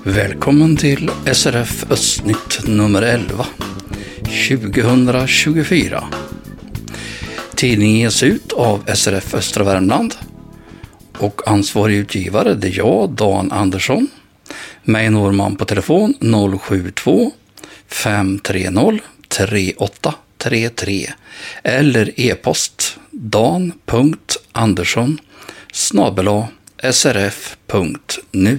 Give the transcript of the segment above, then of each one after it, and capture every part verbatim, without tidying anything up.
Välkommen till S R F Östnytt nummer elva, tjugohundratjugofyra. Tidningen ges ut av S R F Östra Värmland och ansvarig utgivare det är jag, Dan Andersson. Mig når man på telefon noll sju två fem tre noll tre åtta tre tre eller e-post dan punkt andersson snabel-a s r f punkt nu.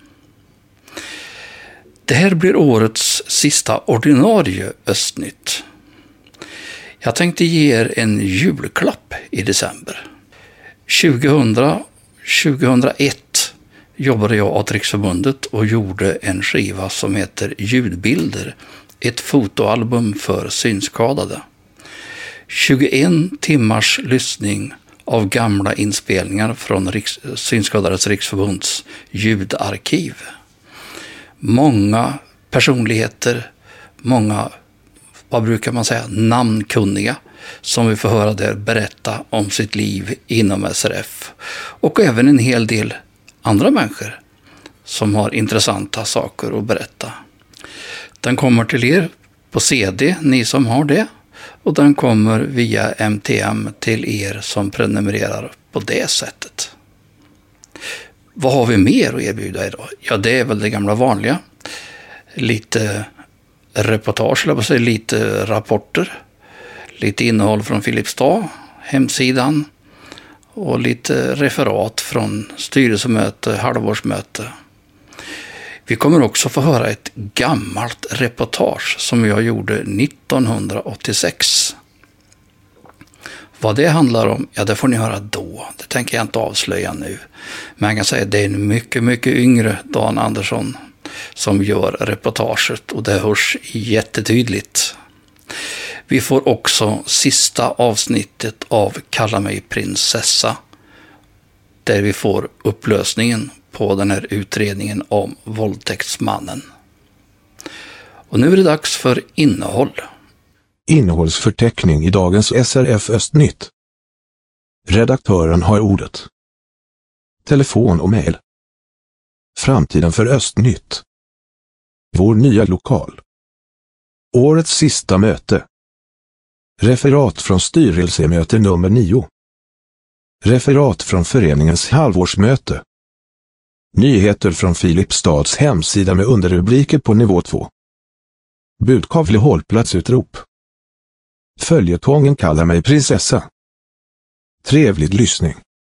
Det här blir årets sista ordinarie Östnytt. Jag tänkte ge er en julklapp i december. tjugohundra tjugohundraett jobbade jag åt Riksförbundet och gjorde en skiva som heter Ljudbilder, ett fotoalbum för synskadade. tjugoen timmars lyssning av gamla inspelningar från Riks- Synskadades Riksförbunds ljudarkiv. Många personligheter, många, vad brukar man säga, namnkunniga som vi får höra där berätta om sitt liv inom S R F. Och även en hel del andra människor som har intressanta saker att berätta. Den kommer till er på C D, ni som har det. Och den kommer via M T M till er som prenumererar på det sättet. Vad har vi mer att erbjuda idag? Ja, det är väl det gamla vanliga. Lite reportage, eller vad säger, lite rapporter. Lite innehåll från Filipstad, hemsidan. Och lite referat från styrelsemöte, halvårsmöte. Vi kommer också få höra ett gammalt reportage som jag gjorde nittonhundraåttiosex. Vad det handlar om, ja det får ni höra då. Det tänker jag inte avslöja nu. Men jag kan säga att det är en mycket, mycket yngre Dan Andersson som gör reportaget och det hörs jättetydligt. Vi får också sista avsnittet av Kalla mig prinsessa, där vi får upplösningen på den här utredningen om våldtäktsmannen. Och nu är det dags för innehåll. Innehållsförteckning i dagens S R F Östnytt. Redaktören har ordet. Telefon och mejl. Framtiden för Östnytt. Vår nya lokal. Årets sista möte. Referat från styrelsemöte nummer nio. Referat från föreningens halvårsmöte. Nyheter från Filipstads hemsida med underrubriker på nivå två. Budkavle hållplatsutrop. Följetongen kallar mig prinsessa. Trevlig lyssning.